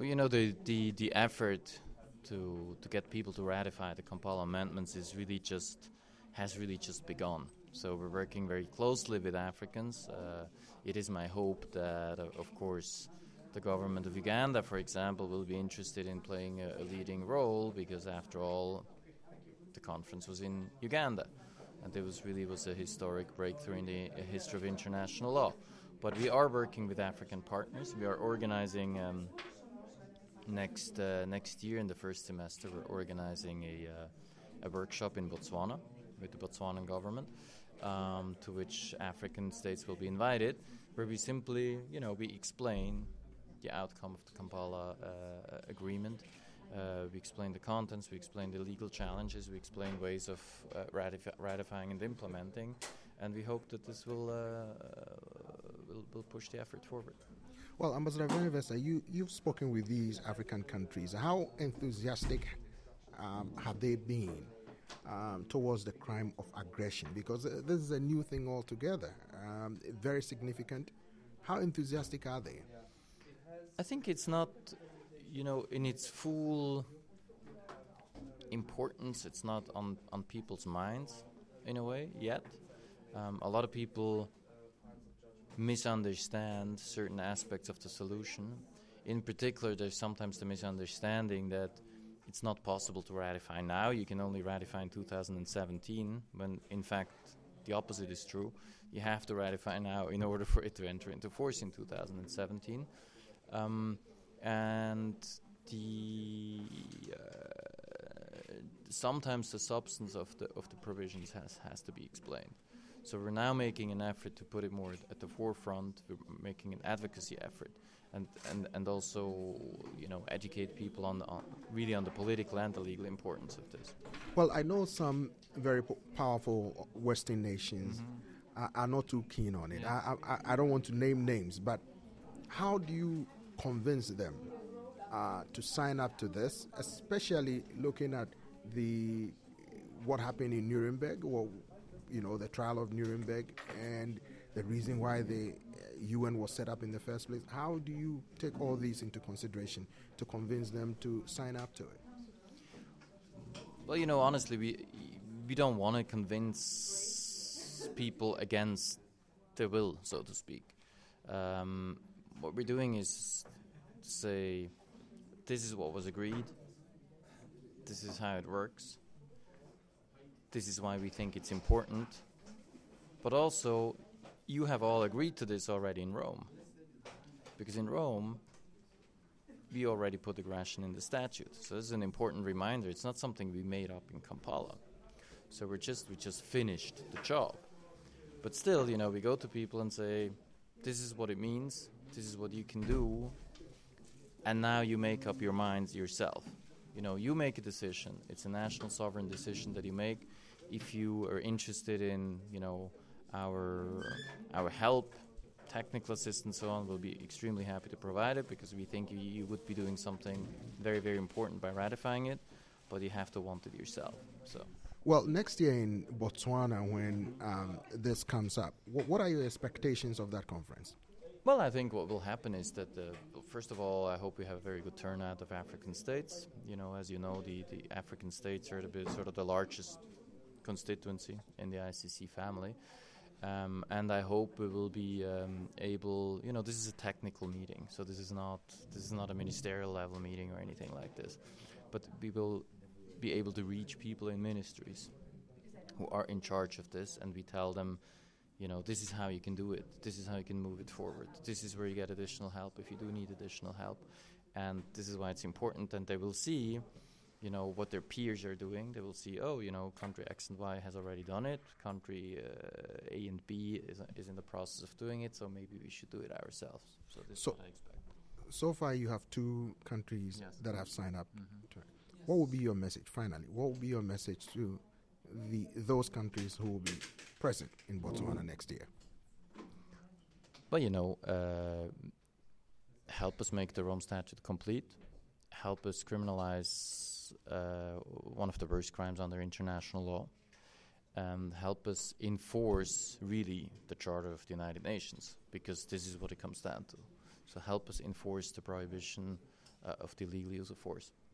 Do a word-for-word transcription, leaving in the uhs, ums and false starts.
Well, you know, the, the, the effort to to get people to ratify the Kampala amendments is really just has really just begun. So we're working very closely with Africans. Uh, it is my hope that, uh, of course, the government of Uganda, for example, will be interested in playing a, a leading role, because after all, the conference was in Uganda, and it was really was a historic breakthrough in the uh, history of international law. But we are working with African partners. We are organizing um, next uh, next year in the first semester. We're organizing a uh, a workshop in Botswana with the Botswanan government, um, to which African states will be invited, where we simply, you know, we explain the outcome of the Kampala uh, agreement. Uh, we explain the contents, we explain the legal challenges, we explain ways of uh, ratif- ratifying and implementing, and we hope that this will, uh, will, will push the effort forward. Well, Ambassador Venevesta, you, you've spoken with these African countries. How enthusiastic um, have they been um, towards the crime of aggression? Because uh, this is a new thing altogether, um, very significant. How enthusiastic are they? I think it's not, you know, in its full importance, it's not on, on people's minds, in a way, yet. Um, a lot of people misunderstand certain aspects of the solution. In particular, there's sometimes the misunderstanding that it's not possible to ratify now. You can only ratify in two thousand seventeen, when in fact the opposite is true. You have to ratify now in order for it to enter into force in two thousand seventeen. Um, and the uh, sometimes the substance of the of the provisions has, has to be explained. So we're now making an effort to put it more at the forefront. We're making an advocacy effort, and, and, and also, you know, educate people on, the, on really on the political and the legal importance of this. Well, I know some very po- powerful Western nations mm-hmm. are, are not too keen on it. Yeah. I, I I don't want to name names, but how do you convince them uh, to sign up to this, especially looking at the what happened in Nuremberg, or you know, the trial of Nuremberg, and the reason why the U N was set up in the first place? How do you take all these into consideration to convince them to sign up to it? Well, you know, honestly, we we don't want to convince people against their will, so to speak. Um, what we're doing is to say, this is what was agreed, this is how it works, this is why we think it's important, but also you have all agreed to this already in Rome, because in Rome we already put aggression in the statute. So this is an important reminder. It's not something we made up in Kampala. So we're just we just finished the job. But still, you know, we go to people and say, this is what it means, this is what you can do, and now you make up your minds yourself. You know, you make a decision. It's a national sovereign decision that you make. If you are interested in, you know, our our help, technical assistance, so on, we'll be extremely happy to provide it, because we think you, you would be doing something very, very important by ratifying it, but you have to want it yourself. So. Well, next year in Botswana, when um, this comes up, wh- what are your expectations of that conference? Well, I think what will happen is that, uh, first of all, I hope we have a very good turnout of African states. You know, as you know, the, the African states are the bit, sort of the largest constituency in the I C C family. Um, and I hope we will be um, able, you know, this is a technical meeting, so this is not this is not a ministerial level meeting or anything like this. But we will be able to reach people in ministries who are in charge of this, and we tell them, you know, this is how you can do it. This is how you can move it forward. This is where you get additional help if you do need additional help. And this is why it's important. And they will see, you know, what their peers are doing. They will see, oh, you know, country X and Y has already done it. Country uh, A and B is, is in the process of doing it, so maybe we should do it ourselves. So this so, is what I expect. So far you have two countries yes. that have signed up. Mm-hmm. To it. Yes. What would be your message, finally? What would be your message to the those countries who will be present in Botswana next year? Well, you know, uh, help us make the Rome Statute complete. Help us criminalize uh, one of the worst crimes under international law. And help us enforce, really, the Charter of the United Nations, because this is what it comes down to. So help us enforce the prohibition uh, of the illegal use of force.